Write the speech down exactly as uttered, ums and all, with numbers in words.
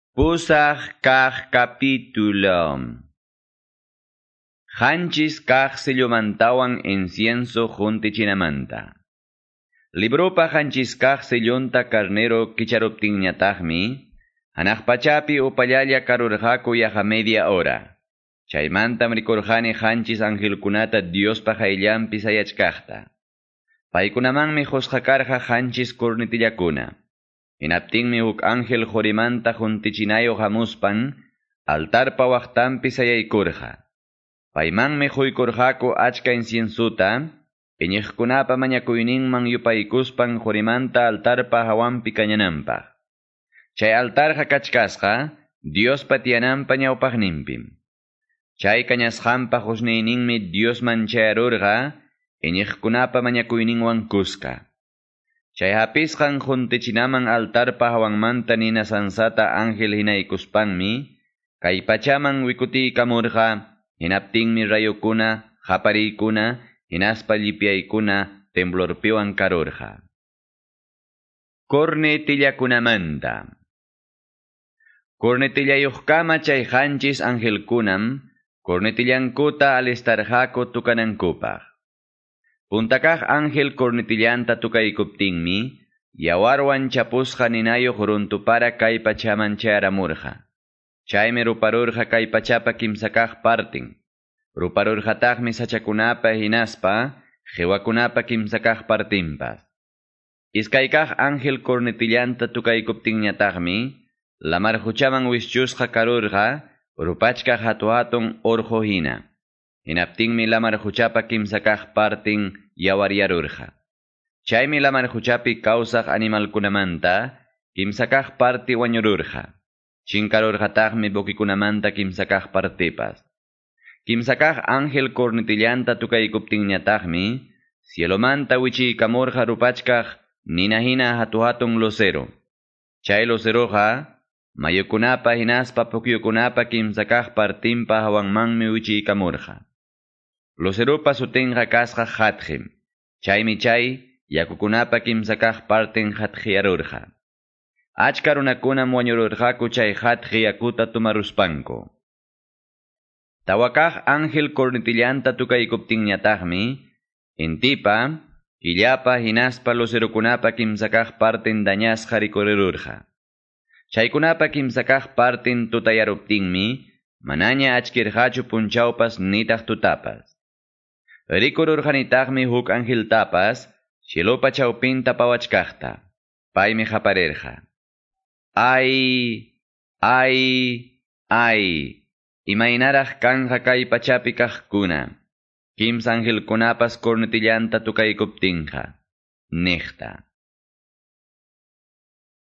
Pusaq kaq capítulo. Hanchis kaq sellomantawan incienso juntichinamanta. Libropa hanchis kaq sellonta carnero kicharoptinñataqmi, hanaqpachapi upallalla karurqaku yaqa media hora. Chaymantam rikurqani hanchis angelkunata Diospa hayllampi sayachkaqta. Paykunamanmi husqakarqa hanchis kurnitillakuna. Hinaptinmi huk ángel jorimanta juntichinayo hamuspan, altarpa waqtanpi sayaykurqa. Paymanmi huykurqaku achka inciensuta, iñiqkunapa mañakuyninman yupaykuspan jorimanta altarpa hawanpi kañananpaq. Chay altarqa kachkasqa, Diospa tiyananpa ñawpaqninpim. Chay kañasqanpa husniyninmi Diosman chayarurqa, iñiqkunapa mañakuyninwan kuska. Chay hapisqan juntichinaman altarpa hawanmanta nina sansata ángel hinaykuspanmi, kay pachaman wikutiykamurqa, hinaptinmi rayukuna, hapariykuna, hinaspa llipyaykuna, temblorpiwan karurqa. Cornetillakunamanta. Cornetillayuqkama chay hanchis angelkunam, cornetillankuta alistarqaku tukanankupaq. Puntakaq ángel cornetillanta tukaykuptinmi, yawarwan chapusqa ninayo runtupara kay pachaman chayaramurqa. Chaymi ruparurqa kay pachapa kimsakaq partin. Ruparurqataqmi sachakunapa hinaspa, jewakunapa kimsakaq partinpas. Iskaykaq ángel cornetillanta tukaykuptinñataqmi, lamar huchaman wischusqa karurqa, rupachka hatu hatun orjo hina. Hinaptinmi lamar huchapa kimsakaq partin yawaryarurqa. Chaymi lamar huchapi kawsaq animalkunamanta, kimsakaq parti wañururqa. Chinkarurqataqmi bokikunamanta kimsakaq partipas. Kimsakaq ángel cornetillanta tukaykuptinñataqmi, cielomanta wichiykamurqa rupachkaq ninahina hatu hatun lucero. Chay luceroqa, mayukunapa hinaspa pukyukunapa kimsakaq partinpa hawanmanmi wichiykamurqa. Luceropa sutinqa kasqa Jatjem. Chaymi chay, yakukunapa kimsakaq partin Jatjiyarurqa. Achka runakunam wañururqaku chay Jatji yakuta tumaruspanku. Tawakaq ángel cornetillanta tukaykuptinñataqmi, intipa, killapa hinaspa lucerokunapa kimsakaq partin dañasqa rikurirurqa. Chaykunapa kimsakaq partin tutayaruptinmi, manaña achkirqachu punchawpas nitaq tutapas. Rikururqanitaqmi huk angeltapas, cielopa chawpinta pawachkaqta. Paymi haparirqa. Ay, ay, ay, imaynaraq kanqa kay pachapi kaqkuna. Kimsa angelkunapas cornetillanta tukaykuptinqa, niqta.